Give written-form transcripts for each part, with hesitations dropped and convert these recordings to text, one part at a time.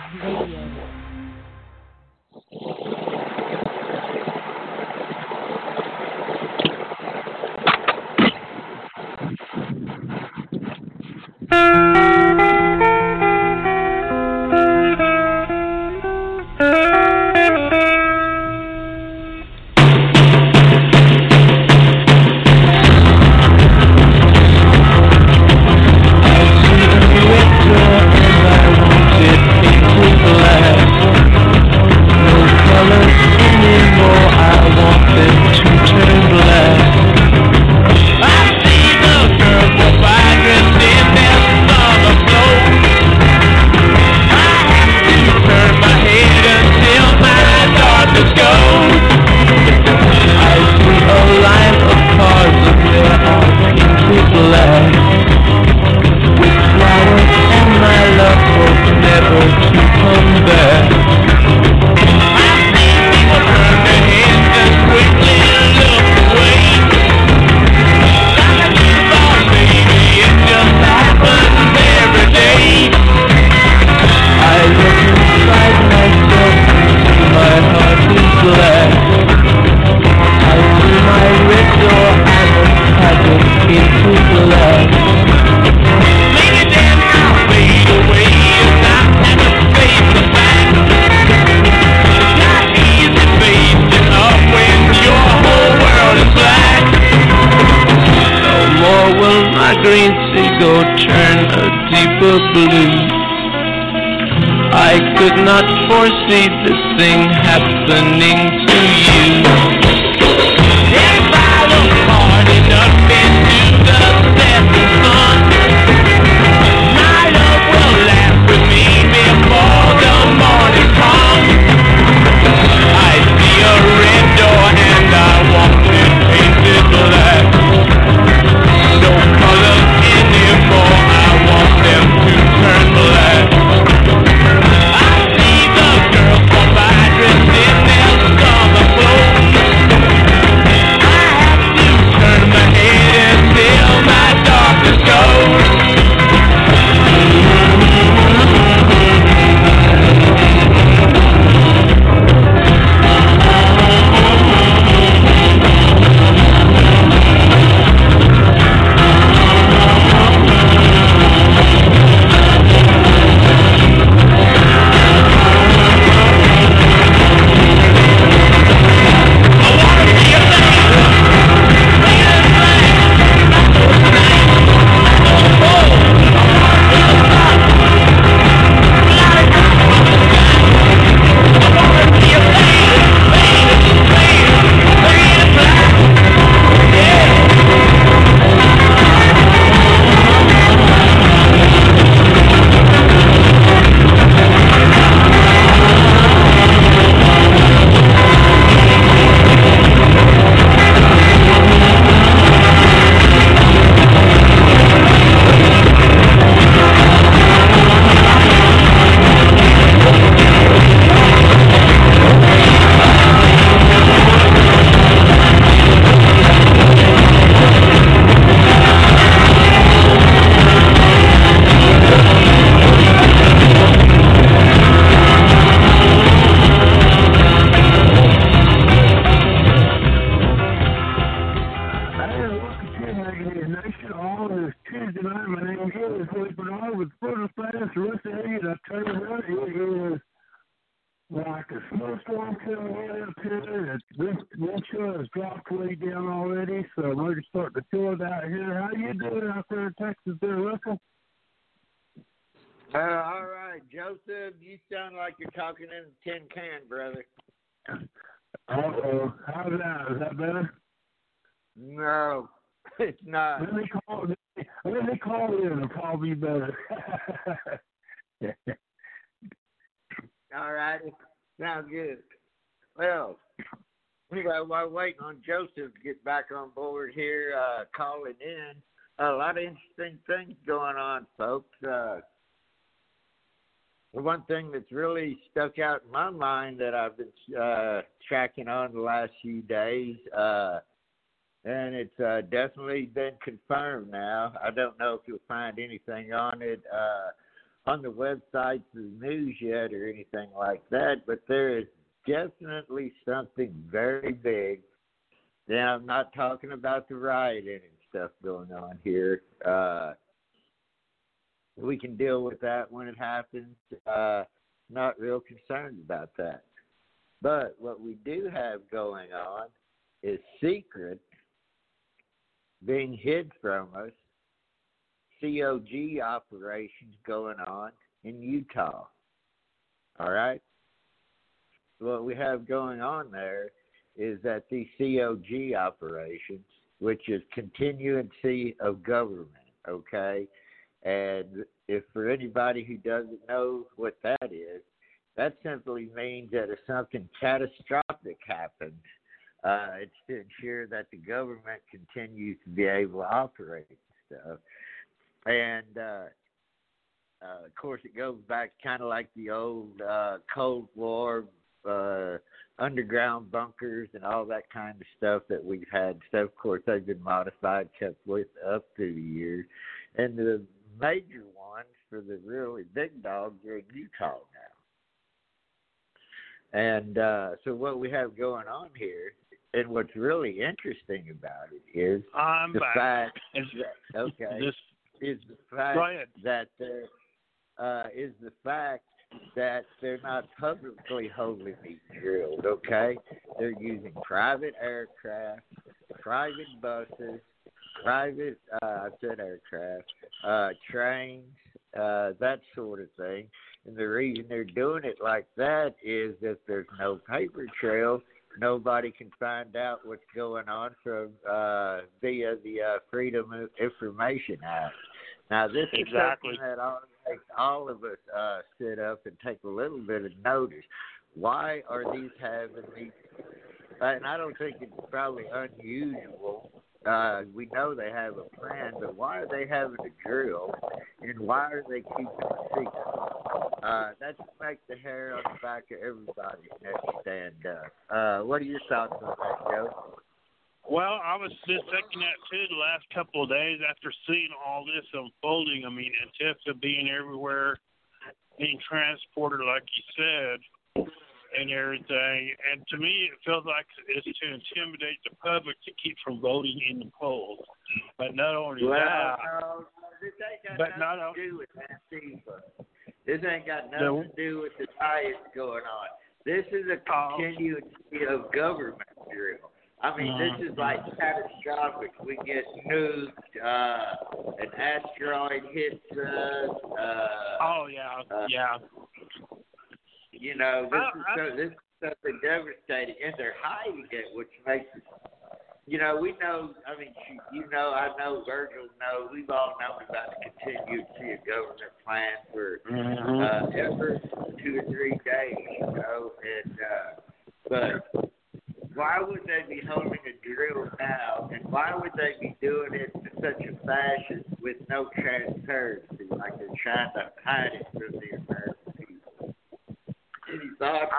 Radio. All right, Joseph, you sound like you're talking in a tin can, brother. Uh-oh. How's that? Is that better? No, it's not. Let me call you. It'll probably be better. All righty. Sounds good. Well, anyway, while waiting on Joseph to get back on board here, calling in, a lot of interesting things going on, folks. The one thing that's really stuck out in my mind that I've been tracking on the last few days, and it's definitely been confirmed now. I don't know if you'll find anything on it. on the websites of the news yet or anything like that, but there is definitely something very big. Now, I'm not talking about the rioting and stuff going on here. We can deal with that when it happens. Not real concerned about that. But what we do have going on is secret, being hid from us, COG operations going on in Utah. All right? What we have going on there is that these COG operations, which is continuancy of government, okay? And if for anybody who doesn't know what that is, that simply means that if something catastrophic happens, it's to ensure that the government continues to be able to operate and stuff. And, of course, it goes back kind of like the old Cold War underground bunkers and all that kind of stuff that we've had. So, of course, they've been modified, kept with up through the years. And the major ones for the really big dogs are in Utah now. And so what we have going on here, and what's really interesting about it is the fact that they're not publicly wholly being drilled, okay? They're using private aircraft, private buses, private, trains, that sort of thing. And the reason they're doing it like that is if there's no paper trail, nobody can find out what's going on from via the Freedom of Information Act. Now, this is something that makes all of us sit up and take a little bit of notice. Why are these having these? And I don't think it's probably unusual. We know they have a plan, but why are they having a drill, and why are they keeping it secret? That just makes the hair on the back of everybody's neck stand up. What are your thoughts on that, Joe? Well, I was just thinking that too the last couple of days after seeing all this unfolding. I mean, Antifa being everywhere, being transported, like you said, and everything. And to me, it feels like it's to intimidate the public to keep from voting in the polls. But not only that, this ain't got nothing to do with Antifa. This ain't got nothing to do with the riots going on. This is a continuity of government drill. I mean, this is like catastrophic. We get nuked, an asteroid hits us. You know, this is something devastating, and they're hiding it, which makes it. You know, we know. I mean, I know, Virgil knows. We've all known about the continuity of government plan for ever 2 or 3 days. You know, and but. Why would they be holding a drill now, and why would they be doing it in such a fashion with no transparency, like they're trying to hide it from the American people? Any thoughts?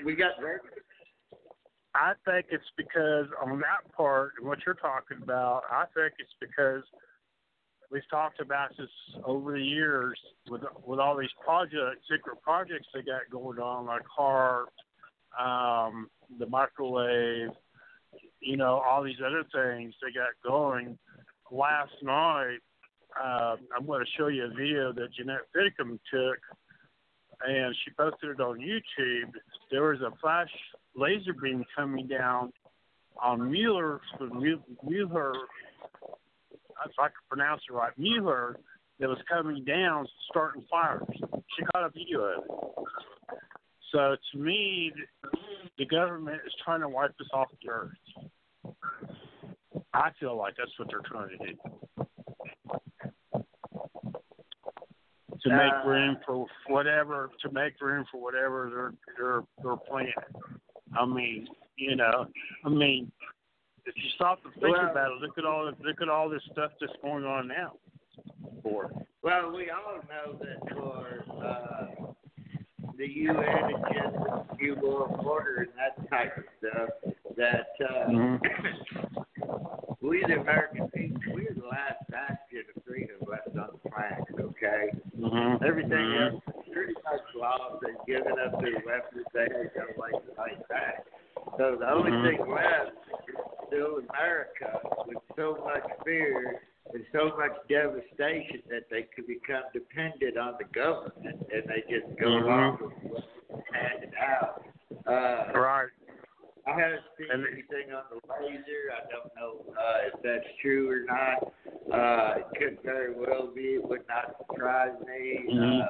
I think it's because on that part, what you're talking about, I think it's because we've talked about this over the years with all these secret projects they got going on, like HAARP, the microwave, you know, all these other things they got going. Last night, I'm going to show you a video that Jeanette Fiddicom took, and she posted it on YouTube. There was a flash laser beam coming down on Mueller, if I could pronounce it right, Mueller, that was coming down, starting fires. She got a video of it. So to me, the government is trying to wipe us off the earth. I feel like that's what they're trying to do. To make room for whatever. They're planning. I mean, you know. If you stop and think about it, look at all this stuff that's going on now. Well, we all know that for the UN agenda, New World Order, and that type of stuff, that we, the American people, we're the last bastion of freedom left on the planet, okay? Everything else is pretty much lost. They've given up their weapons. They ain't gonna like to fight back. So the only thing left is still America, with so much fear and so much devastation that they could become dependent on the government, and they just go along with what's handed out. Right. I haven't seen anything on the laser. I don't know if that's true or not. It could very well be. It would not surprise me.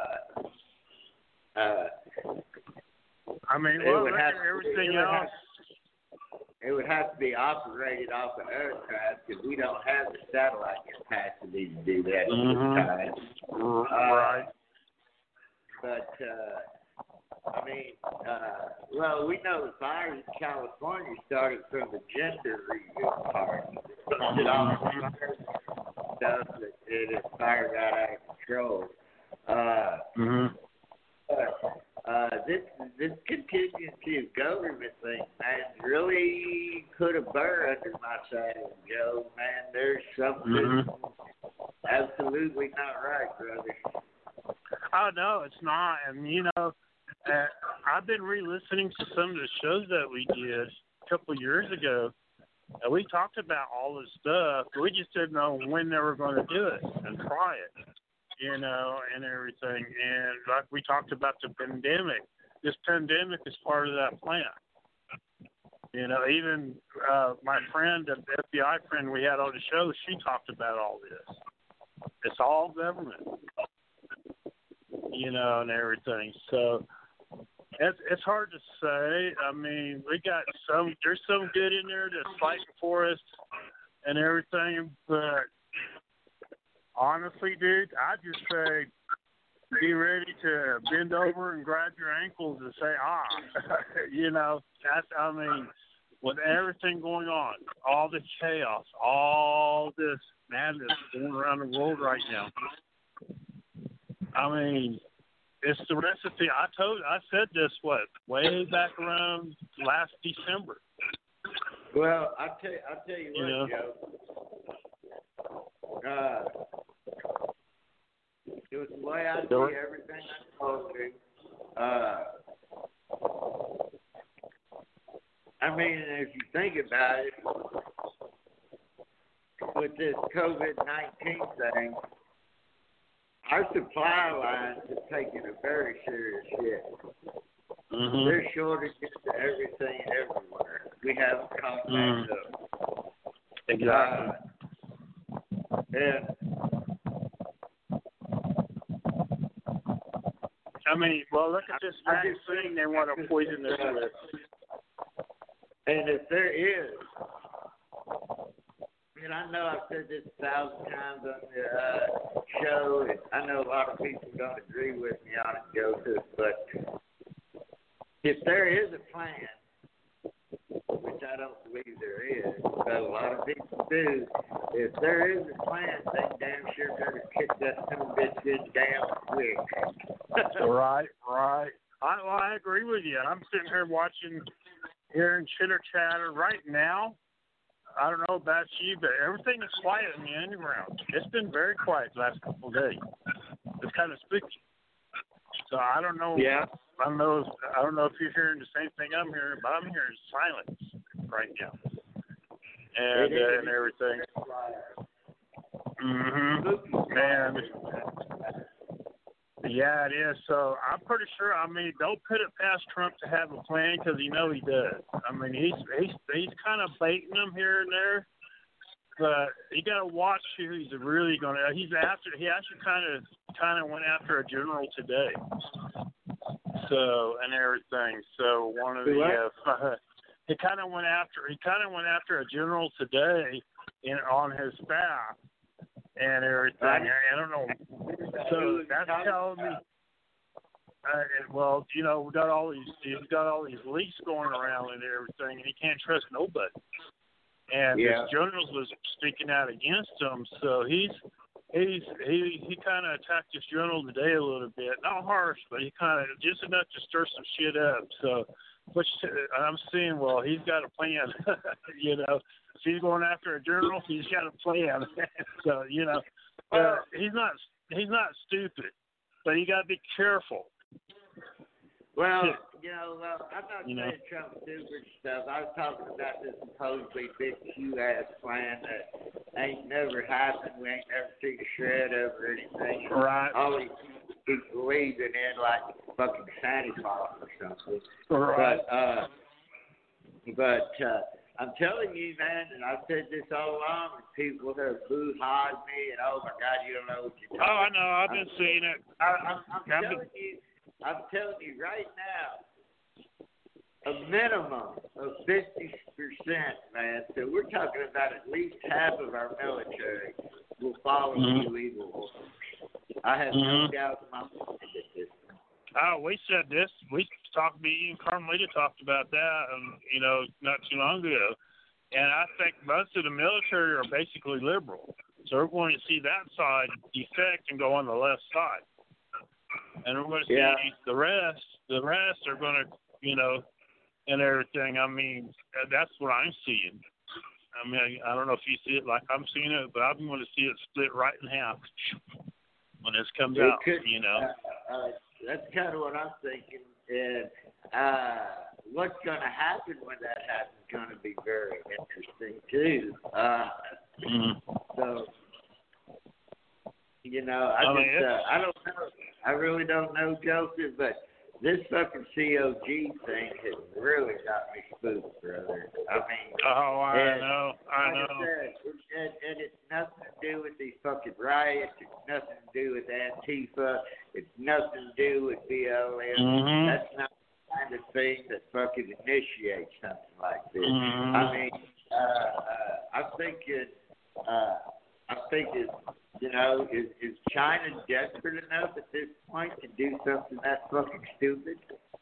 I mean, well, look at everything else. It would have to be operated off of aircraft because we don't have the satellite capacity to do that at this time. Right. But, I mean, well, we know the fires in California started from the gender reveal part. It all stuff that the fire got out of control. This contingency of government thing, man, really put a burr under my saddle, Joe. Man, there's something absolutely not right, brother. Oh, no, it's not. And, you know, I've been re-listening to some of the shows that we did a couple of years ago, and we talked about all this stuff. We just didn't know when they were going to do it and try it, you know, and everything. And like we talked about the pandemic, this pandemic is part of that plan. You know, even my friend, the FBI friend we had on the show, she talked about all this. It's all government, you know, and everything. So it's hard to say. I mean, there's some good in there that's fighting for us and everything, but honestly, dude, I just say be ready to bend over and grab your ankles and say, you know, I mean, with everything going on, all the chaos, all this madness going around the world right now, I mean, it's the recipe. I said this, way back around last December. Well, I'll tell you what, Joe. It was the way I see everything unfolding. I mean, if you think about it, with this COVID-19 thing, our supply lines have taken a very serious hit. There's shortages to everything everywhere. We have contact up. Exactly. And I mean, well, look at this vaccine they want to poison us with. And if there is, and I know I've said this 1,000 times on the show, and I know a lot of people don't agree with me on it, Joseph, but if there is a plan, which I don't believe there is, but a lot of people do, if there is a plan, they damn sure better kick that son of a bitch in damn quick. Right. I agree with you. I'm sitting here hearing chitter chatter right now. I don't know about you, but everything is quiet in the underground. It's been very quiet the last couple of days. It's kind of spooky. So I don't know. Yeah. I don't know if you're hearing the same thing I'm hearing, but I'm hearing silence right now. And everything. Man. Yeah, it is. So I'm pretty sure. I mean, don't put it past Trump to have a plan because he does. I mean, he's kind of baiting them here and there, but you got to watch who he's really going to. He actually kind of went after a general today. So and everything. So one of the he kind of went after a general today on his staff. And everything. I don't know. So that's telling me. Well, you know, he's got all these leaks going around and everything, and he can't trust nobody. And this general was speaking out against him, so he kind of attacked this general today a little bit, not harsh, but he kind of just enough to stir some shit up. So, which I'm seeing, well, he's got a plan, you know. If he's going after a general, he's got a plan. So, you know, he's not stupid. but you got to be careful. Well, I'm not saying Trump's stupid stuff. I was talking about this supposedly big Q-ass plan that ain't never happened. We ain't never seen a shred of or anything. Right. All these people believing in like fucking Santa Claus or something. Right. But I'm telling you, man, and I've said this all along, and people have boo-hawed me, and oh my God, you don't know what you're talking about. Oh, I know. I've been seeing it. I'm telling you right now, a minimum of 50%, man. So we're talking about at least half of our military will follow the illegal orders. I have no doubt in my mind that this. Oh, we said this. Me and Carmelita talked about that, not too long ago. And I think most of the military are basically liberal. So we're going to see that side defect and go on the left side. And we're going to see the rest are going to, and everything. I mean, that's what I'm seeing. I mean, I don't know if you see it like I'm seeing it, but I'm going to see it split right in half when this comes out, That's kind of what I'm thinking. And what's going to happen when that happens is going to be very interesting, too. So, I don't know. I really don't know, Joseph, but this fucking COG thing has really got me spooked, brother. I mean, I know. And it's nothing to do with these fucking riots. It's nothing to do with Antifa. It's nothing to do with BLM. That's not the kind of thing that fucking initiates something like this. I mean, I'm thinking, is China desperate enough at this point to do something that fucking stupid?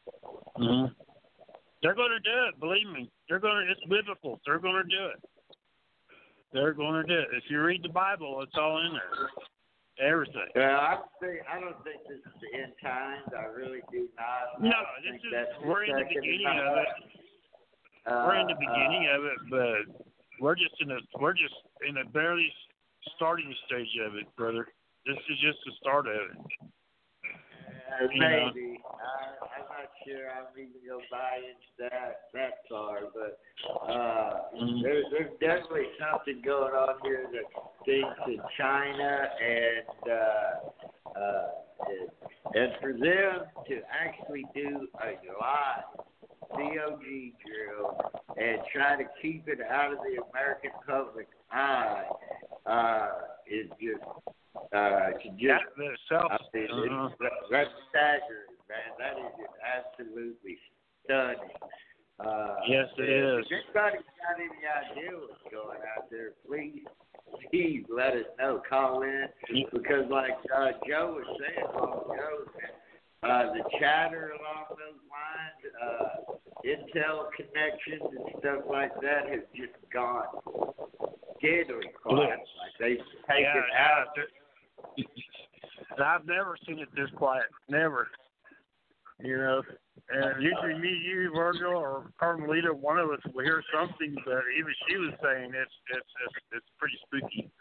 They're going to do it. Believe me, it's biblical. They're going to do it. They're going to do it. If you read the Bible, it's all in there. Everything. Well, I don't think this is the end times. I really do not. No, we're in the beginning of it. We're in the beginning of it, but we're just in a barely starting stage of it, brother. This is just the start of it. Maybe. I'm not sure I'm even going to buy into that far, but there's definitely something going on here that stinks in China, and for them to actually do a live COG drill and try to keep it out of the American public eye is just that's staggering, man. That is just absolutely stunning. Yes, it is. If anybody's got any idea what's going out there, please let us know. Call in, because like Joe was saying a while ago, the chatter along those lines, intel connections and stuff like that has just gone deadly quiet. Like they've taken out. And I've never seen it this quiet. Never. And usually me, you, Virgil, or Carmelita, one of us will hear something, but even she was saying it's pretty spooky.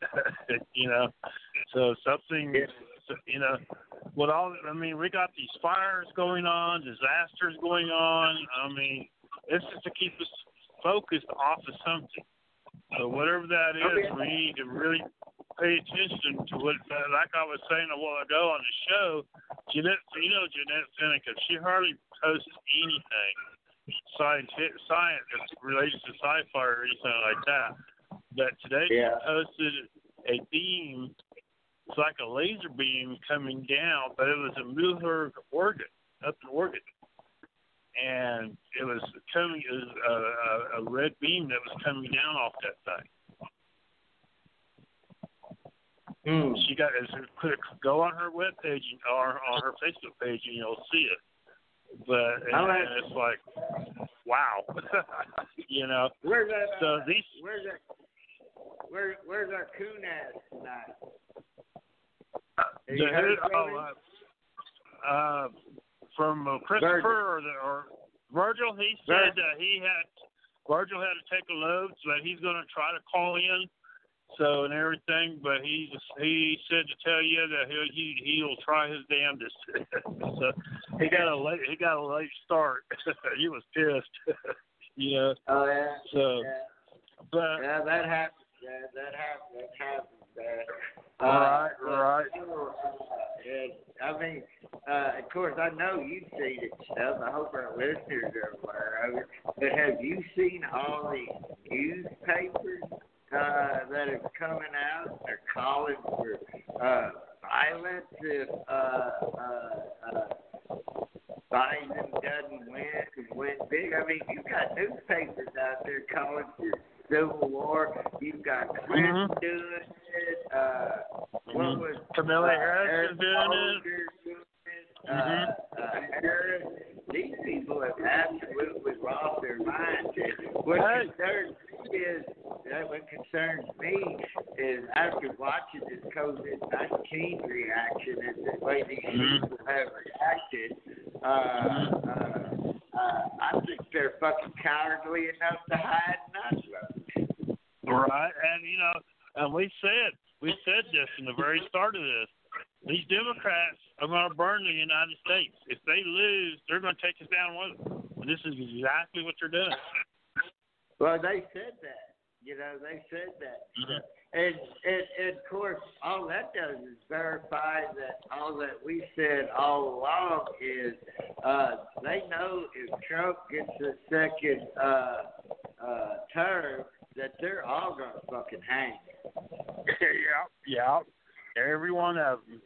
So something, with all, I mean, we got these fires going on, disasters going on. I mean, it's just to keep us focused off of something. So whatever that is, we need to really pay attention to what, like I was saying a while ago on the show, Jeanette Seneca, she hardly posts anything science that's related to sci-fi or anything like that. But today she posted a beam. It's like a laser beam coming down, but it was in Muhlenberg, Oregon, up in Oregon. And it was a red beam that was coming down off that thing. She got go on her webpage or on her Facebook page and you'll see it. But and it's like, wow, Where's that? So Where's our coon ass tonight? From Christopher or Virgil, he said Virgil had to take a load, so that he's going to try to call in So and everything, but he said to tell you that he'll try his damnedest. So he got a late start. He was pissed, you know. Oh yeah. So, yeah. But yeah, that happens. That happens. Right. And, I mean, of course, I know you've seen it stuff. I hope our listeners are aware of it. But have you seen all the newspapers that are coming out? They're calling for violence if Biden doesn't win big. I mean, you've got newspapers out there calling for civil war. You've got Clinton doing it. What was Kamala Harris doing it? Harris. These people have absolutely lost their minds. What concerns me is after watching this COVID-19 reaction and the way these people have reacted, I think they're fucking cowardly enough to hide not vote. Right, and we said this in the very start of this. These Democrats are going to burn the United States. If they lose, they're going to take us down with them. And this is exactly what they're doing. Well, they said that. They said that. And of course, all that does is verify that all that we said all along is they know if Trump gets a second term, that they're all going to fucking hang. Yeah. Every one of them,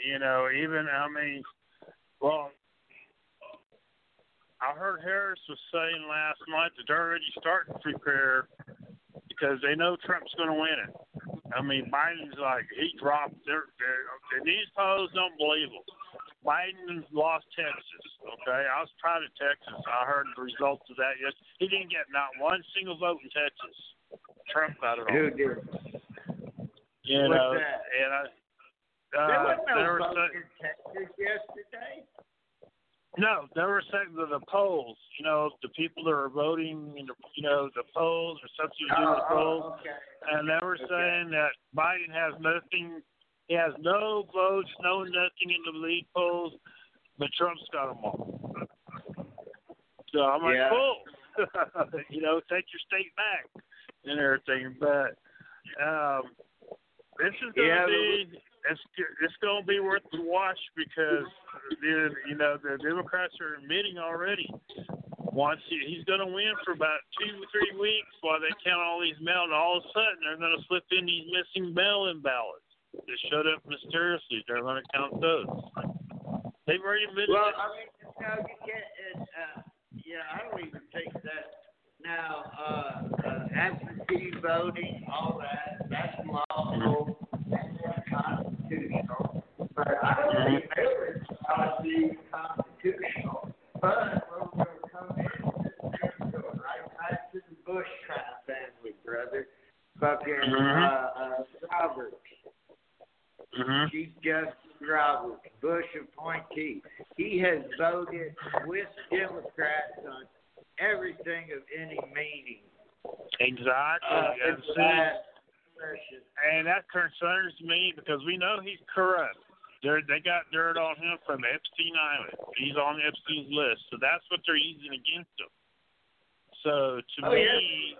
I heard Harris was saying last night that they're already starting to prepare because they know Trump's going to win it. I mean, Biden's like, he dropped these polls don't believe him. Biden lost Texas, okay? I was proud of Texas. I heard the results of that yesterday. He didn't get not one single vote in Texas. Trump got it all. Who did? What's that? And there was no vote in Texas yesterday. No, they were saying that the polls, the people that are voting, the polls or something to do with the polls. Okay. And they were saying that Biden has nothing, he has no votes, nothing in the lead polls, but Trump's got them all. So I'm like, cool. Take your state back and everything. But this is going to be... It's going to be worth the watch because the Democrats are admitting already. Once he's going to win for about 2 or 3 weeks while they count all these mail, and all of a sudden they're going to slip in these missing mail-in ballots. They showed up mysteriously. They're going to count those. They've already admitted. Well, I mean, you can't. I don't even think that. Now, absentee voting, all that's lawful. Constitutional, but I don't think it's constitutional. But we're going to come in right back to the Bush crime family, brother. Fucking Roberts, Chief Justice Roberts, Bush appointee. He has voted with Democrats on everything of any meaning. Exactly. And that concerns me because we know he's corrupt. They got dirt on him from Epstein Island. He's on Epstein's list, so that's what they're using against him. So to me,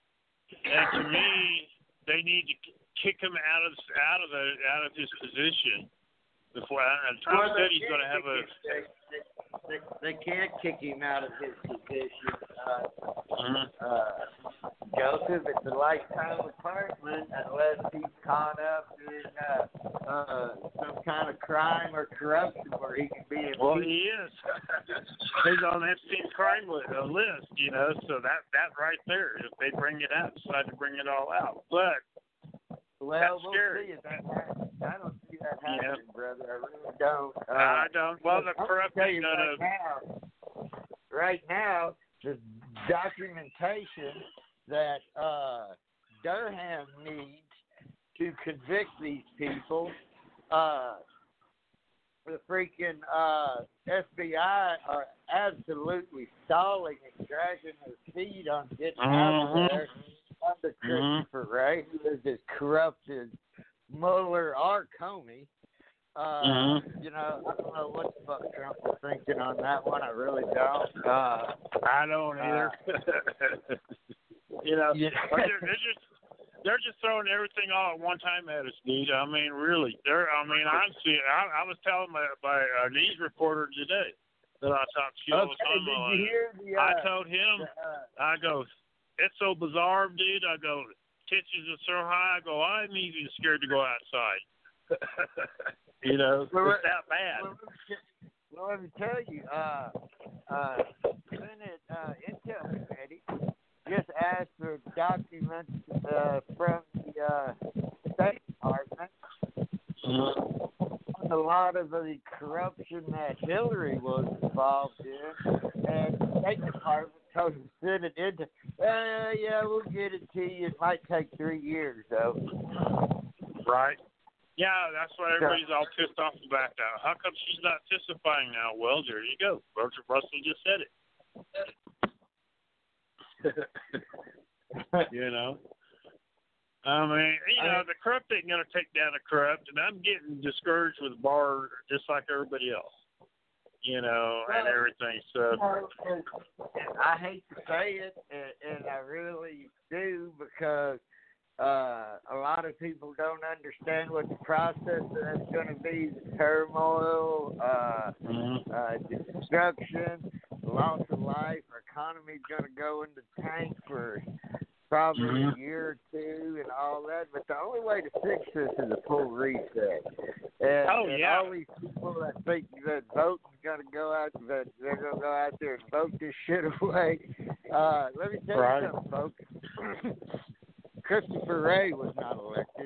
they need to kick him out of his position before. And Trump said he's going to have a. They can't kick him out of his position. Joseph, it's a lifetime appointment unless he's caught up in some kind of crime or corruption where he can be impeached. Well, he is. He's on Epstein's crime list, so that right there, if they bring it out, decide to bring it all out. But we'll scary. See if that happens. I don't see that happening, brother. I really don't. I don't. Well, the corruption right now, the documentation that Durham needs to convict these people, the freaking FBI are absolutely stalling and dragging their feet on getting out of there. under Christopher Wray, who is as corrupt as Mueller or Comey. You know, I don't know what the fuck Trump is thinking on that one. I really don't. I don't either. You know, they're just throwing everything all at one time at us, dude. I mean, really. Honestly, I was telling my news reporter today that I talked to all the time. Did you hear I told him, I go, it's so bizarre, dude. I go, tensions are so high. I go, I'm even scared to go outside. You know, it's that bad. Well, let me tell you, Senate Intel Committee just asked for documents from the State Department on a lot of the corruption that Hillary was involved in, and the State Department told the Senate Intel, yeah, we'll get it to you. It might take 3 years, though. Right. Yeah, that's why everybody's all pissed off about that. How come she's not testifying now? Well, there you go. Roger Russell just said it. You know? I mean, you know, the corrupt ain't going to take down the corrupt, and I'm getting discouraged with Barr just like everybody else. You know, and everything. So I hate to say it, and I really do, because a lot of people don't understand what the process is going to be: the turmoil, destruction, loss of life. Our economy's going to go in the tank for probably a year or two, and all that. But the only way to fix this is a full reset. And all these people that think that voting's going to go out, that they're going to go out there and vote this shit away. Let me tell you something, folks. Christopher Wray was not elected.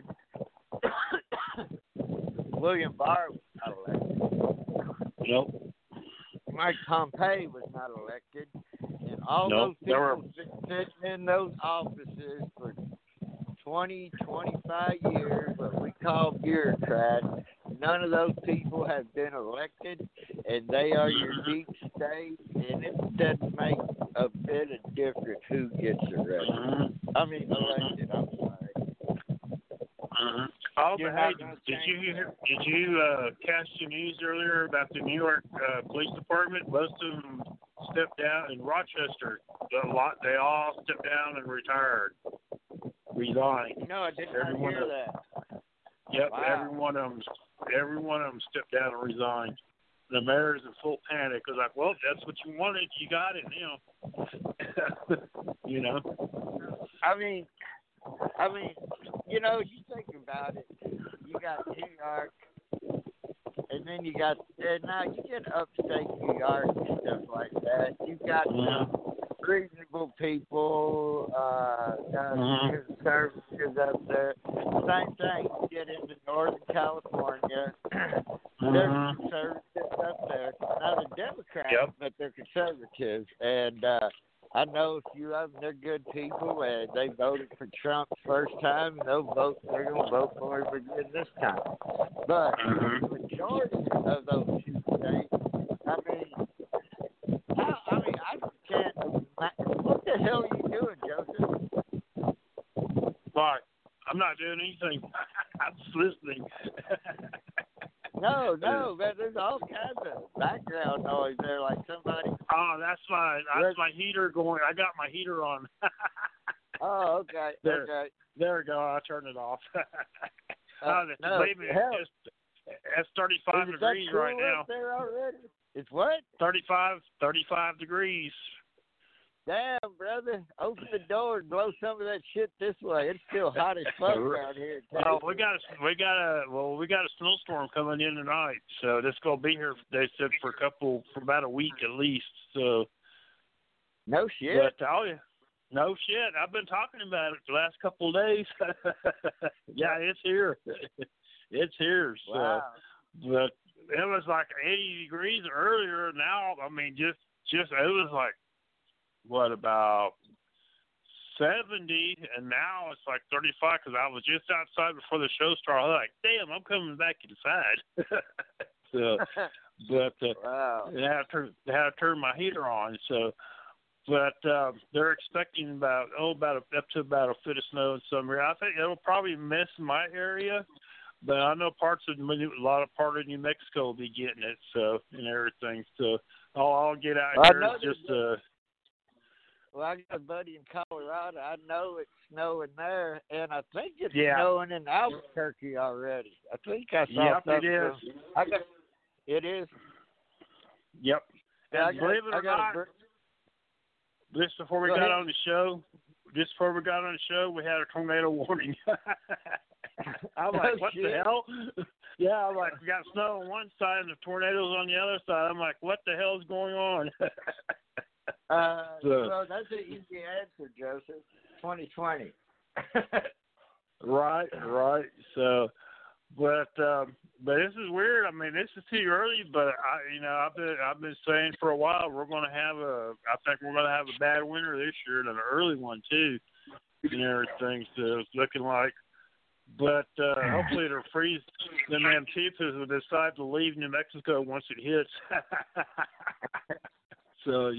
William Barr was not elected. Nope. Mike Pompeo was not elected. And all those people sitting in those offices for 20, 25 years, what we call bureaucrats, none of those people have been elected, and they are your deep state, and it doesn't make a bit of difference who gets elected. Elected, I'm sorry. Oh, but hey, did you catch the news earlier about the New York Police Department? Most of them stepped down in Rochester. They all stepped down and resigned. No, I did not hear that. Yep, wow. every one of them stepped down and resigned. The mayor's in full panic. Was like, well, that's what you wanted. You got it now. You know. I mean, you know, you think about it. You got New York, and then you got, and now you get upstate New York and stuff like that. You got some reasonable people, conservatives up there. Same thing. You get into Northern California. There's conservatives up there. Now they're Democrats, but they're conservatives, and I know a few of them, they're good people, and they voted for Trump first time, and they're going to vote for him again this time. But the majority of those two states, I can't imagine. What the hell are you doing, Joseph? What? I'm not doing anything. I'm just listening. No, man, there's all kinds of background noise there, like somebody. Oh, that's my heater going. I got my heater on. Oh, okay. There, okay. There we go. I'll turn it off. Believe me, it's 35 degrees cool right now. Up there already? It's what? 35 degrees. Damn, brother. Open the door and blow some of that shit this way. It's still hot as fuck around here. Well, we got a snowstorm coming in tonight, so this gonna be here. They said for about a week at least. So. No shit. But I tell you, no shit. I've been talking about it the last couple of days. Yeah, it's here. It's here. So. Wow. But it was like 80 degrees earlier. Now, I mean, just it was like. What, about 70, and now it's like 35 because I was just outside before the show started. I was like, damn, I'm coming back inside. So, but wow. I had to turn my heater on. So But they're expecting about up to about a foot of snow in some area. I think it'll probably miss my area, but I know a lot of part of New Mexico will be getting it, so and everything. So I'll get out here just Well, I got a buddy in Colorado. I know it's snowing there, and I think it's snowing in Albuquerque already. I think I saw something. Yep, it is. It is. Yep. Yeah, believe it or not, just before we got on the show, we had a tornado warning. I'm like, what the hell? Yeah, I'm like, we got snow on one side and the tornadoes on the other side. I'm like, what the hell is going on? Well, that's an easy answer, Joseph. 2020. Right. So, but this is weird. I mean, this is too early. But I've been saying for a while I think we're going to have a bad winter this year and an early one too, and everything. So it's looking like. But hopefully it'll freeze. Them Antipas will decide to leave New Mexico once it hits. So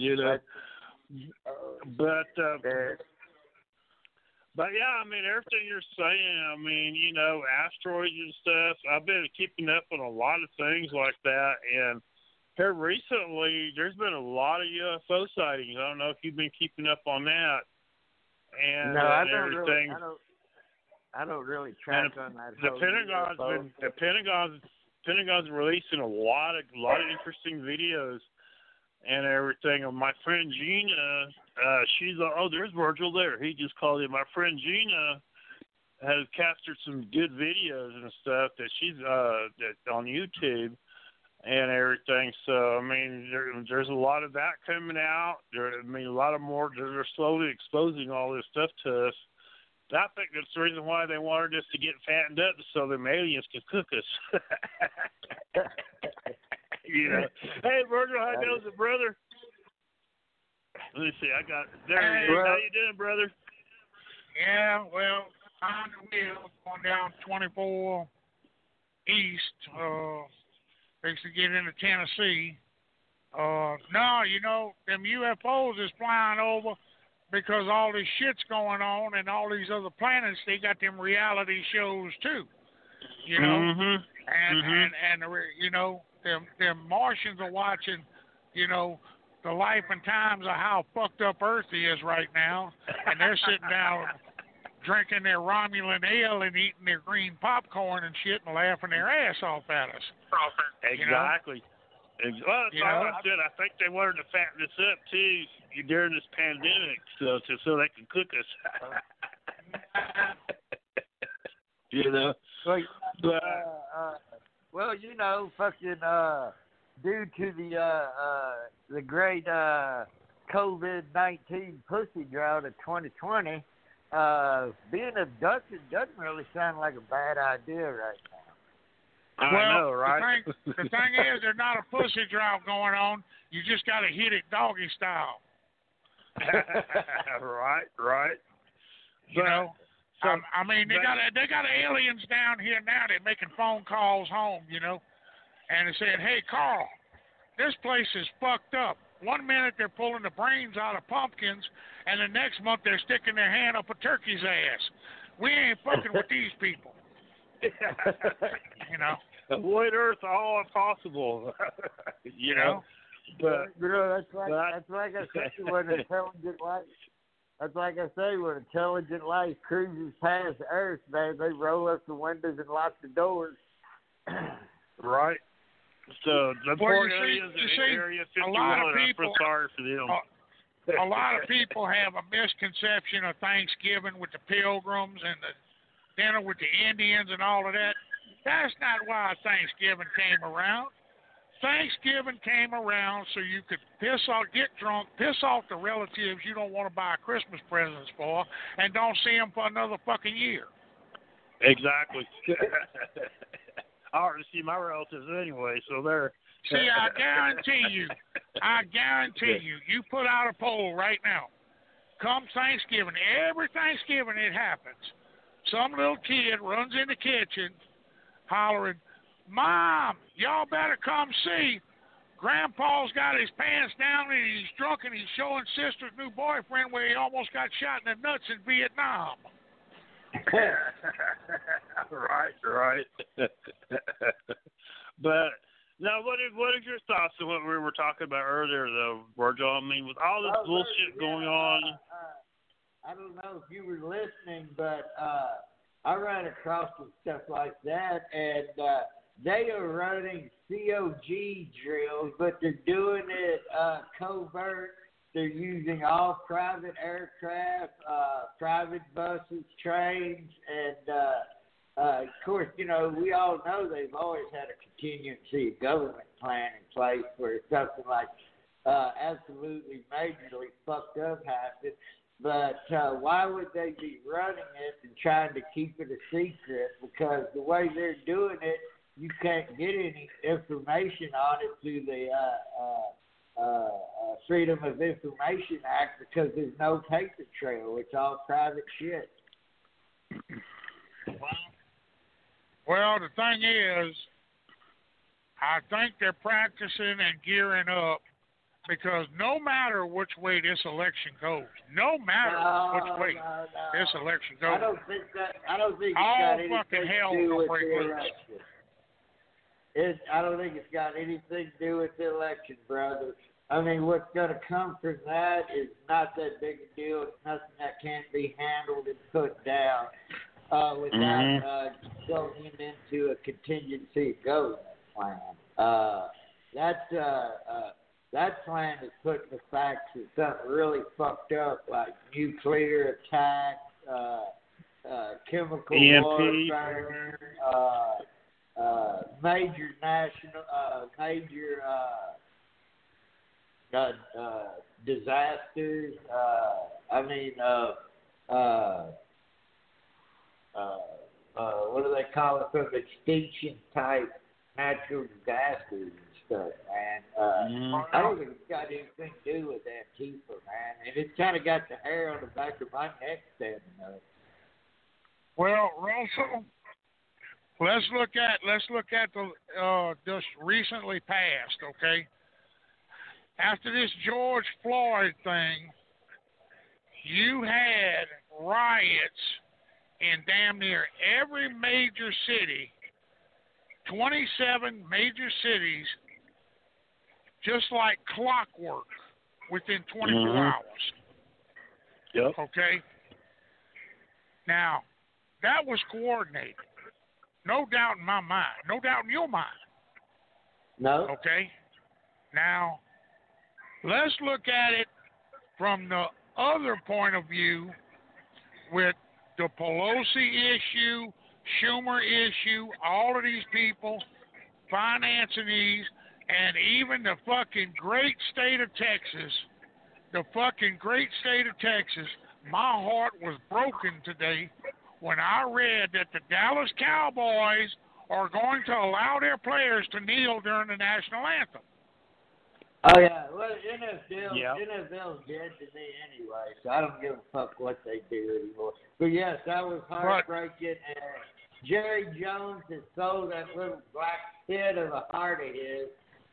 but yeah, I mean everything you're saying. I mean, asteroids and stuff. I've been keeping up on a lot of things like that, and here recently there's been a lot of UFO sightings. I don't know if you've been keeping up on that. And no, I don't everything. I don't really track on that. The Pentagon's releasing a lot of interesting videos and everything. And my friend Gina, she's there's Virgil there. He just called in. My friend Gina has captured some good videos and stuff that she's that on YouTube and everything. So I mean, there's a lot of that coming out. A lot of more. They're slowly exposing all this stuff to us. I think that's the reason why they wanted us to get fattened up so them aliens could cook us. Hey, Virgil, how goes it, brother? Let me see. There he is. How you doing, brother? Yeah, well, on the wheel, going down 24 east, fixing to get into Tennessee. No, them UFOs is flying over. Because all this shit's going on and all these other planets, they got them reality shows too, Mm-hmm. And them Martians are watching, the life and times of how fucked up Earth is right now, and they're sitting down drinking their Romulan ale and eating their green popcorn and shit and laughing their ass off at us. Exactly. Well, that's all I said. I think they wanted to fatten us up too during this pandemic, so they can cook us. Fucking due to the great COVID-19 pussy drought of 2020, being abducted doesn't really sound like a bad idea right now. I know, right? The thing is, there's not a pussy drought going on. You just got to hit it doggy style. Right. I mean, they got aliens down here now. They're making phone calls home, and they said, "Hey, Carl, this place is fucked up. One minute they're pulling the brains out of pumpkins, and the next month they're sticking their hand up a turkey's ass. We ain't fucking with these people." Avoid Earth all impossible. But that's like I say when intelligent life. That's like I say when intelligent life cruises past Earth, man, they roll up the windows and lock the doors. Right. So the poor aliens in Area 51, I feel sorry for them. A lot of people have a misconception of Thanksgiving with the Pilgrims and the dinner with the Indians and all of that. That's not why Thanksgiving came around. Thanksgiving came around so you could get drunk, piss off the relatives you don't want to buy Christmas presents for, and don't see them for another fucking year. Exactly. I already see my relatives anyway, so they're... See, I guarantee you, you put out a poll right now. Come Thanksgiving, every Thanksgiving it happens. Some little kid runs in the kitchen hollering, "Mom, y'all better come see. Grandpa's got his pants down and he's drunk and he's showing sister's new boyfriend where he almost got shot in the nuts in Vietnam. Right. But now, what is your thoughts on what we were talking about earlier, though, Virgil? I mean, with all this bullshit going on. I don't know if you were listening, but I ran across some stuff like that, and they are running COG drills, but they're doing it covert. They're using all private aircraft, private buses, trains, and of course, you know, we all know they've always had a contingency government plan in place where something like absolutely majorly fucked up happened. But why would they be running it and trying to keep it a secret? Because the way they're doing it, you can't get any information on it through the Freedom of Information Act because there's no paper trail. It's all private shit. Well, the thing is, I think they're practicing and gearing up because no matter which way this election goes, this election goes, I don't think it's all got anything fucking hell to do will with break the loose. election. I don't think it's got anything to do with the election, brother. I mean, what's going to come from that is not that big a deal. It's nothing that can't be handled and put down without going into a contingency government plan. That plan is putting the facts of something really fucked up, like nuclear attacks, chemical warfare, major disasters. What do they call it? From extinction type natural disasters and stuff, man. I don't think it's got anything to do with Antifa, man. And it's kind of got the hair on the back of my neck standing up. Well, Russell, let's look at the just recently passed, okay? After this George Floyd thing, you had riots in damn near every major city, 27 major cities, just like clockwork within 24 hours. Yep. Okay? Now, that was coordinated. No doubt in my mind. No doubt in your mind. No. Okay? Now, let's look at it from the other point of view with the Pelosi issue, Schumer issue, all of these people financing these, and even the fucking great state of Texas, my heart was broken today when I read that the Dallas Cowboys are going to allow their players to kneel during the national anthem. Oh, yeah. Well, NFL's dead to me anyway, so I don't give a fuck what they do anymore. But, yes, that was heartbreaking. And Jerry Jones has sold that little black pit of a heart of his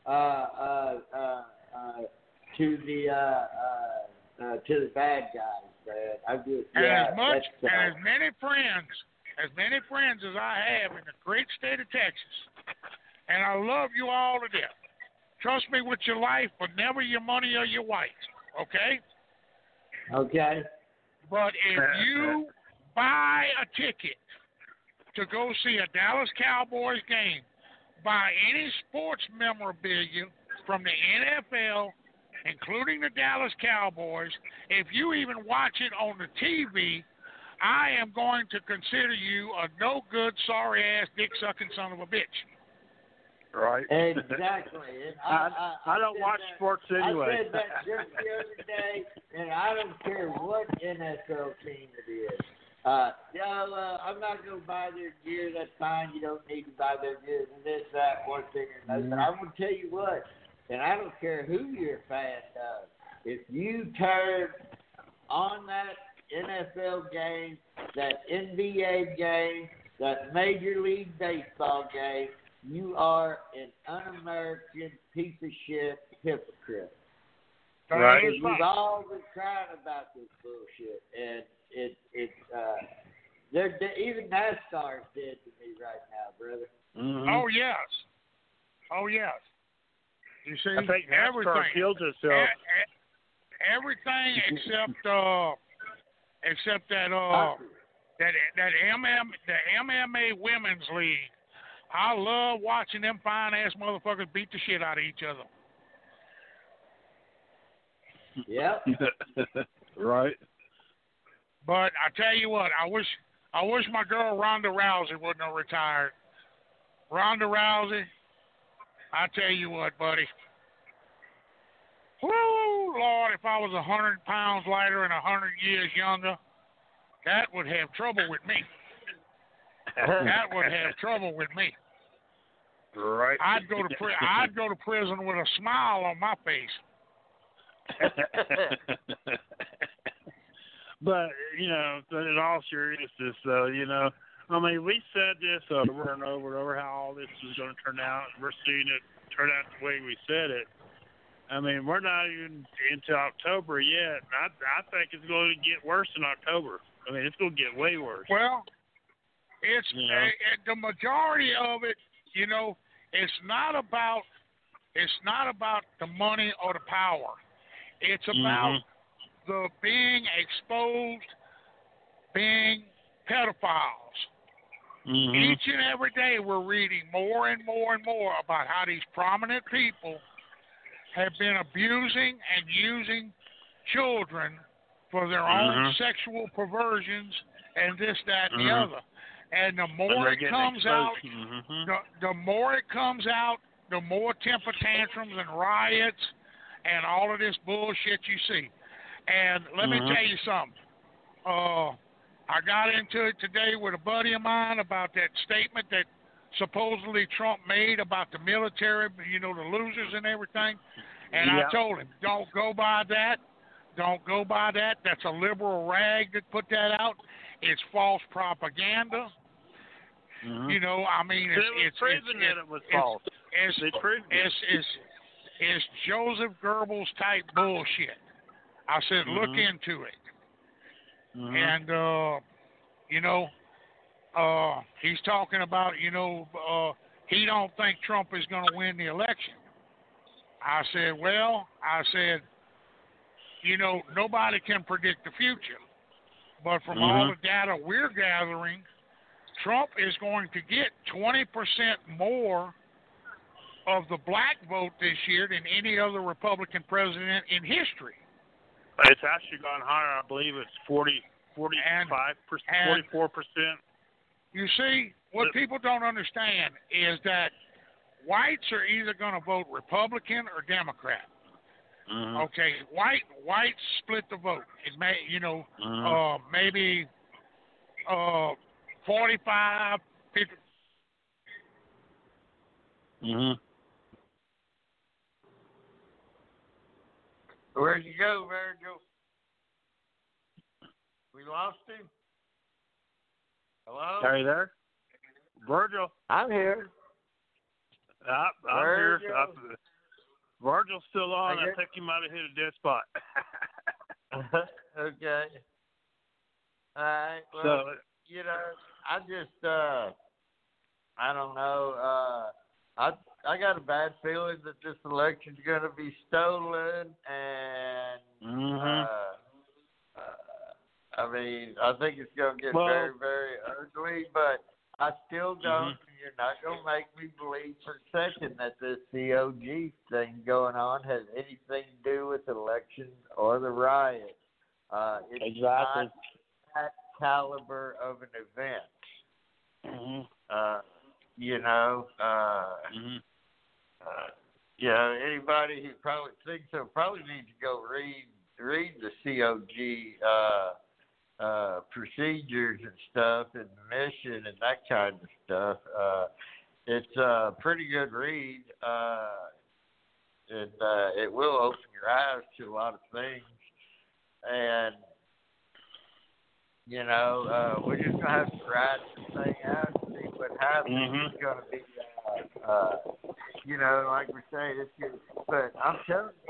to the bad guys, man. As many friends as I have in the great state of Texas, and I love you all to death. Trust me with your life, but never your money or your wife, okay? Okay. But if you buy a ticket to go see a Dallas Cowboys game, buy any sports memorabilia from the NFL, including the Dallas Cowboys, if you even watch it on the TV, I am going to consider you a no-good, sorry-ass, dick-sucking son of a bitch. Right. Exactly. And I don't watch sports anyway. I said that just the other day, and I don't care what NFL team it is. I'm not going to buy their gear. That's fine. You don't need to buy their gear. And this, that, one thing or another. But I'm going to tell you what, and I don't care who you're a fan of, if you turn on that NFL game, that NBA game, that Major League Baseball game, you are an un-American piece of shit hypocrite. Right. Because we've all been crying about this bullshit, and even NASCAR is dead to me right now, brother. Mm-hmm. Oh yes. Oh yes. You see, I think NASCAR everything killed itself. Everything except that MMA Women's League. I love watching them fine ass motherfuckers beat the shit out of each other. Yep. Right. But I tell you what, I wish my girl Ronda Rousey wouldn't have retired. Ronda Rousey, I tell you what, buddy. Whoo, Lord, if I was 100 pounds lighter and 100 years younger, that would have trouble with me. That would have trouble with me. Right. I'd go to prison with a smile on my face. But, in all seriousness, though, I mean, we said this over and over and over how all this was going to turn out. We're seeing it turn out the way we said it. I mean, we're not even into October yet. I think it's going to get worse in October. I mean, it's going to get way worse. Well, it's the majority of it, it's not about the money or the power. It's about the being exposed, being pedophiles. Each and every day we're reading more and more and more about how these prominent people have been abusing and using children for their own sexual perversions and this, that, and the other. And the more it comes out, the more it comes out, the more temper tantrums and riots and all of this bullshit you see. And let me tell you something. I got into it today with a buddy of mine about that statement that supposedly Trump made about the military, the losers and everything. And I told him, don't go by that. Don't go by that. That's a liberal rag that put that out. It's false propaganda. I mean, it's proven that it was false. It's Joseph Goebbels type bullshit. I said, look into it. And, he's talking about, he don't think Trump is going to win the election. I said, nobody can predict the future. But from all the data we're gathering, Trump is going to get 20% more of the black vote this year than any other Republican president in history. It's actually gone higher. I believe it's 45%, 44%. You see, what people don't understand is that whites are either going to vote Republican or Democrat. Okay, whites split the vote. It may, maybe 45, 50. Where'd you go, Virgil? We lost him? Hello? Are you there? Virgil? I'm here. I'm here. Virgil's still on. I think he might have hit a dead spot. Okay. All right. Well, so, I just, I don't know. I got a bad feeling that this election's going to be stolen, and I mean, I think it's going to get very, very ugly, but I still don't. You're not going to make me believe for a second that this COG thing going on has anything to do with elections or the riot. It's not that caliber of an event. Anybody who probably thinks so probably needs to go read the COG procedures and stuff and the mission and that kind of stuff. It's a pretty good read, and it will open your eyes to a lot of things. And we're just gonna have to ride this thing out and see what happens. It's gonna be You know, like we're saying, it's good. But I'm telling you,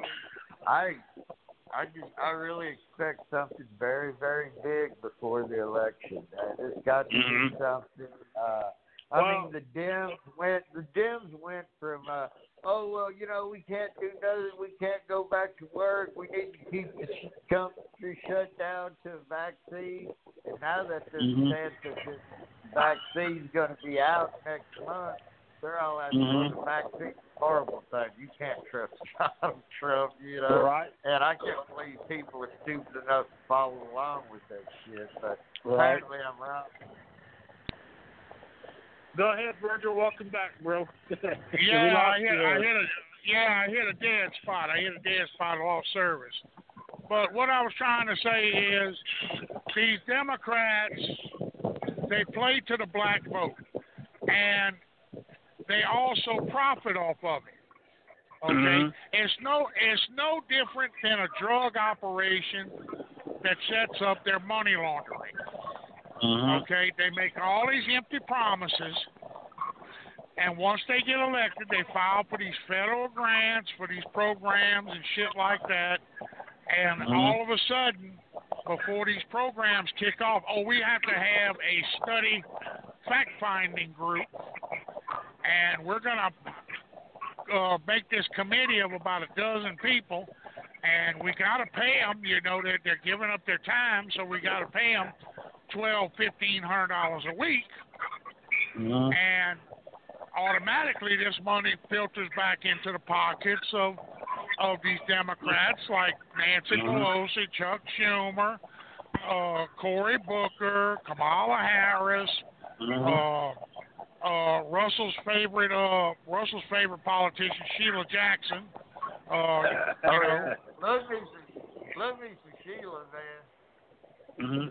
I really expect something very, very big before the election. There's got to be something. I mean, the Dems went from, oh, well, you know, we can't do nothing. We can't go back to work. We need to keep the country shut down to a vaccine. And now that they're saying that this vaccine's going to be out next month, they're all asking for the vaccine. Horrible thing. You can't trust Donald Trump, you know. Right. And I can't believe people are stupid enough to follow along with that shit. But apparently I'm wrong. Go ahead, Virgil. Welcome back, bro. I hit a dead spot. I lost service. But what I was trying to say is these Democrats, they play to the black vote. And they also profit off of it. Okay? It's no different than a drug operation that sets up their money laundering. Okay, they make all these empty promises, and once they get elected, they file for these federal grants for these programs and shit like that. And all of a sudden, before these programs kick off, we have to have a study fact-finding group, and we're going to make this committee of about a dozen people, and we got to pay them. You know, they're giving up their time, so we got to pay them $1,200-$1,500 a week, and automatically this money filters back into the pockets of these Democrats like Nancy Pelosi, Chuck Schumer, Cory Booker, Kamala Harris, Russell's favorite politician, Sheila Jackson. Love me some Sheila, man.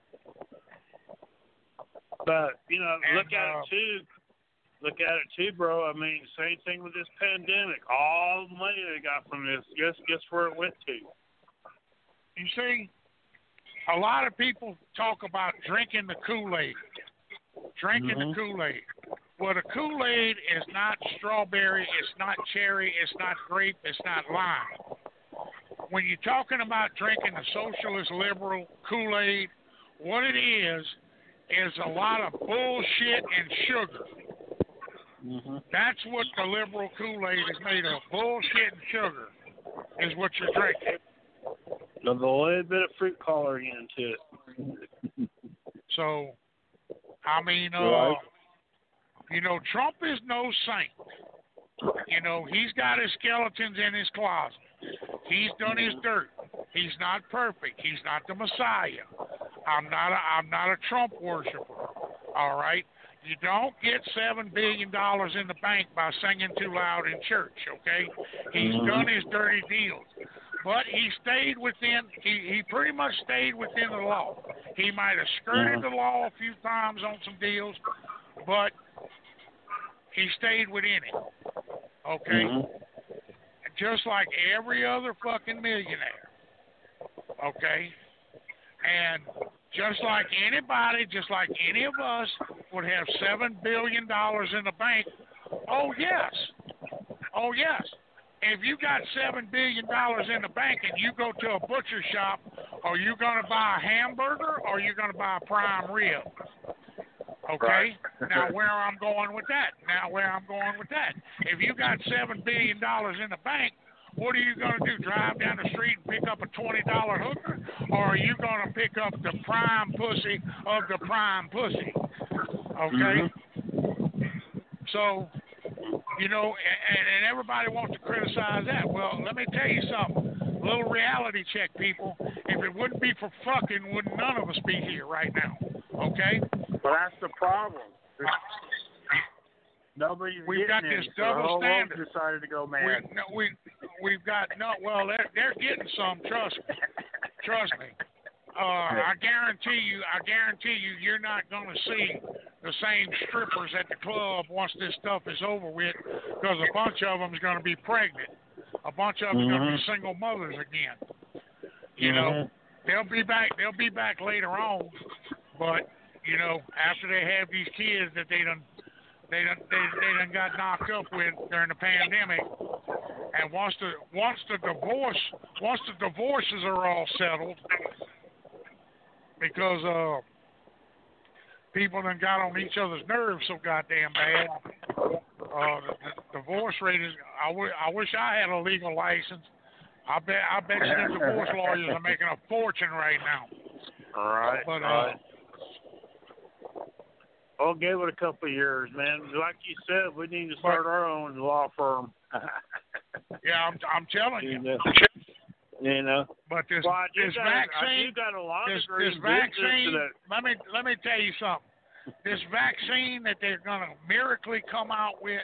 But, you know, look at it too, bro. I mean, same thing with this pandemic. All the money they got from this, guess where it went to? You see, a lot of people talk about drinking the Kool-Aid. The Kool-Aid. Well, the Kool-Aid is not strawberry, it's not cherry, it's not grape, it's not lime. When you're talking about drinking the socialist liberal Kool-Aid, what it is a lot of bullshit and sugar. That's what the liberal Kool-Aid is made of. Bullshit and sugar is what you're drinking. There's a little bit of fruit coloring into it. So, I mean, you know, Trump is no saint. You know, he's got his skeletons in his closet. He's done his dirt. He's not perfect. He's not the Messiah. I'm not a Trump worshiper. All right? You don't get $7 billion in the bank by singing too loud in church, okay? He's done his dirty deals. But he stayed within, he pretty much stayed within the law. He might have skirted the law a few times on some deals, but he stayed within it, okay? Just like every other fucking millionaire, okay? And just like anybody, just like any of us would have $7 billion in the bank, oh yes. If you got $7 billion in the bank and you go to a butcher shop, are you going to buy a hamburger or are you going to buy a prime rib? Okay? Right. Now where I'm going with that? If you got $7 billion in the bank, what are you going to do? Drive down the street and pick up a $20 hooker? Or are you going to pick up the prime pussy of the prime pussy? Okay? So, you know, and everybody wants to criticize that. Well, let me tell you something. A little reality check, people. If it wouldn't be for fucking, would none of us be here right now. Okay? Well, that's the problem. Nobody's We've got this double standard. Decided to go mad. We've got they're getting some. Trust me. I guarantee you, you're not going to see the same strippers at the club once this stuff is over with, because a bunch of them is going to be pregnant. A bunch of them are going to be single mothers again. You know, they'll be back later on, but you know, after they have these kids that they done they done got knocked up with during the pandemic. And once the divorces are all settled, because people done got on each other's nerves so goddamn bad. The divorce rate is. I wish I had a legal license. I bet you them divorce lawyers are making a fortune right now. All right. But I'll give it a couple of years, man. Like you said, we need to start our own law firm. Yeah, I'm telling you. You know. But this vaccine, let me tell you something. This vaccine that they're gonna miraculously come out with,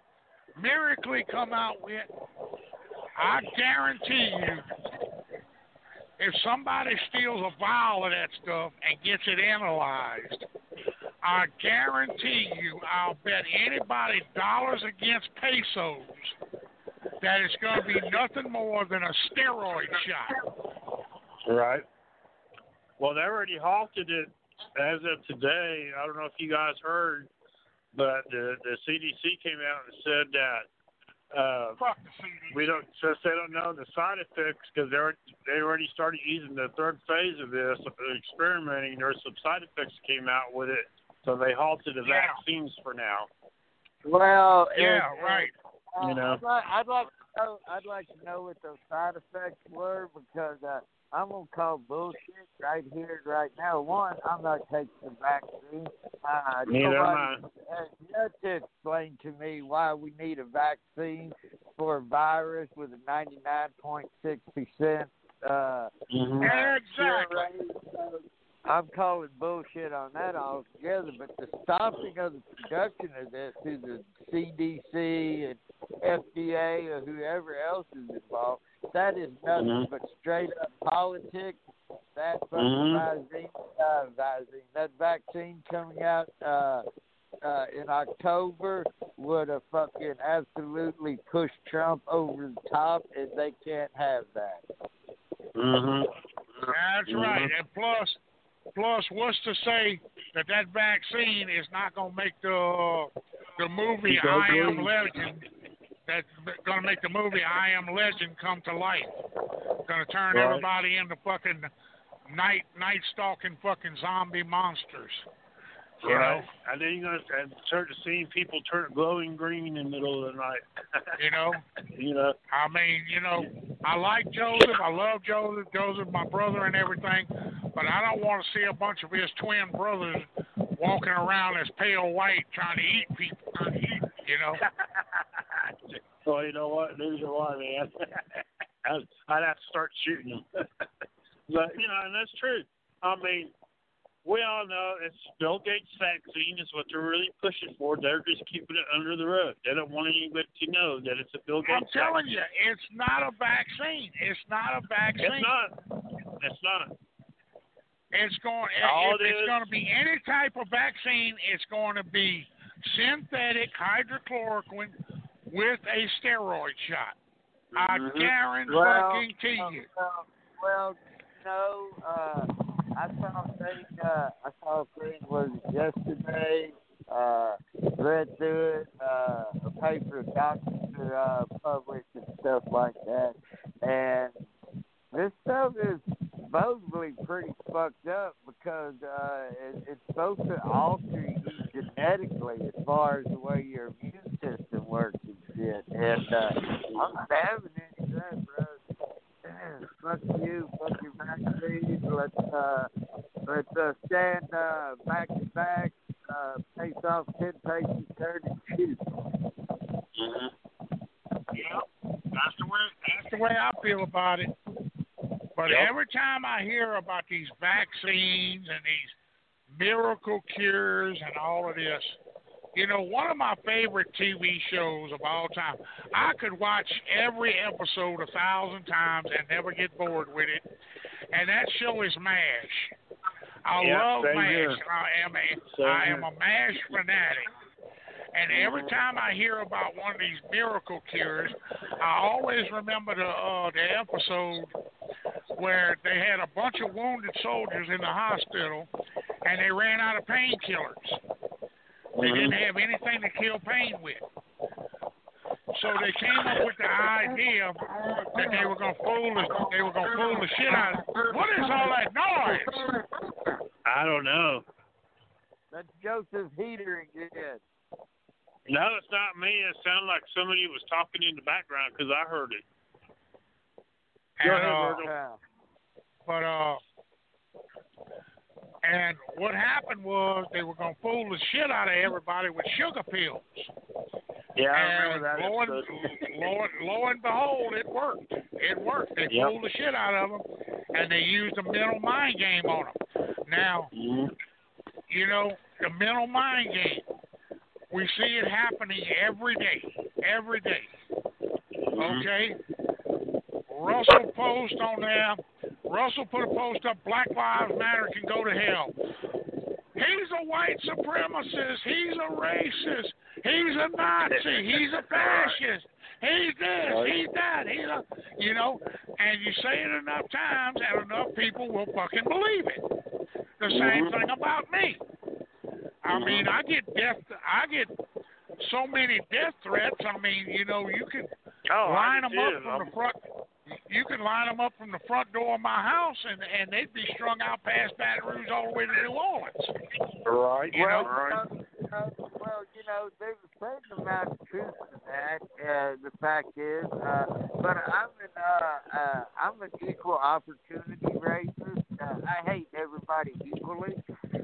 I guarantee you, if somebody steals a vial of that stuff and gets it analyzed, I guarantee you, I'll bet anybody dollars against pesos that it's going to be nothing more than a steroid shot. Right. Well, they already halted it as of today. I don't know if you guys heard, but the CDC came out and said that Fuck the CDC. since they don't know the side effects, because they already started using the third phase of this, experimenting. There's some side effects that came out with it, so they halted the vaccines for now. Well, right. You know, I'd like to know what those side effects were, because I'm gonna call bullshit right here, right now. One, I'm not taking the vaccine. Neither am I. Has yet to explain to me why we need a vaccine for a virus with a 99.6% cure rate. I'm calling bullshit on that altogether, but the stopping of the production of this through the CDC and FDA or whoever else is involved, that is nothing but straight up politics. That fucking that vaccine coming out in October would have fucking absolutely pushed Trump over the top, and they can't have that. That's right. And plus, what's to say that vaccine is not going to make the movie I Am Legend, that's going to make the movie I Am Legend come to life. Going to turn everybody into fucking night stalking fucking zombie monsters. You know? And then you're going to start seeing people turn glowing green in the middle of the night. You know? You know? I mean, you know, I like Joseph. I love Joseph. Joseph, my brother and everything. But I don't want to see a bunch of his twin brothers walking around as pale white trying to eat people. You know? Well, you know what? Neither do I, man. I'd have to start shooting them. But, you know, and that's true. I mean, we all know it's Bill Gates' vaccine is what they're really pushing for. They're just keeping it under the rug. They don't want anybody to know that it's a Bill Gates vaccine. I'm telling you, it's not a vaccine. It's not a vaccine. It's not. It's not. It's going. If it's going to be any type of vaccine, it's going to be synthetic hydrochloroquine with a steroid shot. I guarantee you. Well, no. I saw a thing was yesterday. Read through it. A paper doctor published and stuff like that. And this stuff is supposedly pretty fucked up because it's supposed to alter you genetically as far as the way your immune system works and shit. And I'm not having any of that, bro. Fuck you, fuck your vaccine. Let's stand back to back, face off 10 paces, turn and shoot. Yeah, that's the way I feel about it. But every time I hear about these vaccines and these miracle cures and all of this, you know, one of my favorite TV shows of all time, I could watch every episode 1,000 times and never get bored with it, and that show is MASH. I love MASH. I am a MASH fanatic. And every time I hear about one of these miracle cures, I always remember the episode where they had a bunch of wounded soldiers in the hospital, and they ran out of painkillers. They didn't have anything to kill pain with. So they came up with the idea that they were gonna fool the shit out of it. What is all that noise? I don't know. That's Joseph Heater again. No, it's not me. It sounded like somebody was talking in the background because I heard it. Go ahead, Virgil. And what happened was they were going to fool the shit out of everybody with sugar pills. Yeah, I and remember that. Lo and behold, it worked. It worked. They fooled the shit out of them, and they used a mental mind game on them. Now, you know, the mental mind game, we see it happening every day. Every day. Okay? Russell post on there. Russell put a post up, Black Lives Matter can go to hell. He's a white supremacist. He's a racist. He's a Nazi. He's a fascist. He's this. He's that. He's a, you know, and you say it enough times and enough people will fucking believe it. The same thing about me. I mean, I get so many death threats. I mean, you know, you can line them up from the front. You can line them up from the front door of my house, and they'd be strung out past Baton Rouge all the way to New Orleans. Right. Well, you know, there's a certain amount of truth to that. The fact is, but I'm an equal opportunity racist. I hate everybody equally.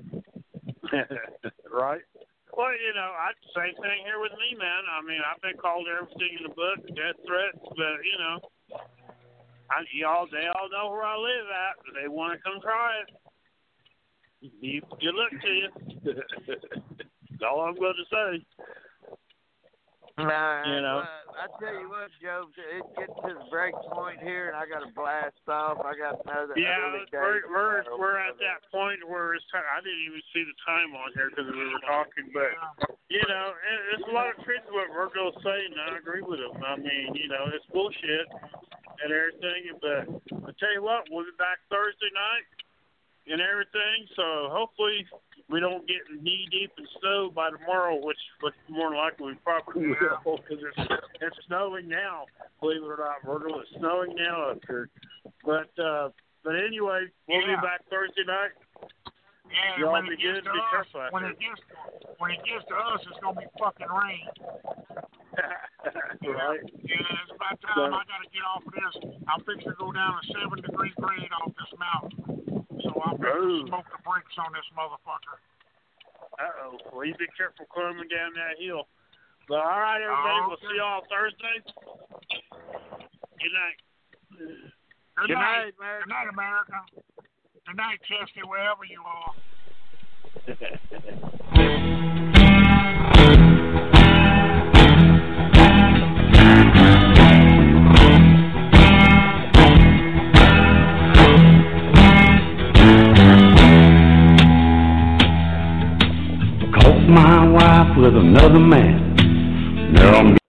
Right. Well, you know, same thing here with me, man. I mean, I've been called everything in the book, death threats, but, you know, they all know where I live at. They want to come try it. Good luck to you. That's all I'm going to say. You know, I tell you what, Joe, it gets to the break point here, and I got to blast off. I got another. Yeah, we're at that point where it's time. I didn't even see the time on here because we were talking, but you know, there's a lot of truth to what Virgil's saying, and I agree with him. I mean, you know, it's bullshit and everything, but I tell you what, we'll be back Thursday night and everything. So hopefully we don't get knee deep in snow by tomorrow, which more than likely we probably will, because it's snowing now. Believe it or not, Virgil, it's snowing now up here. But anyway, we'll be back Thursday night. Yeah, y'all be good. Be careful. When it gets to us, it's gonna be fucking rain. Right. Yeah, it's about time I gotta get off of this. I'm fixing to go down a 7-degree grade off this mountain. So I'm going to smoke the brakes on this motherfucker. Uh-oh. Well, you be careful climbing down that hill. But all right, everybody. We'll see y'all Thursday. Good night. Good night, America. Good night, America. Good night, Chesty, wherever you are. My wife with another man. Now I'm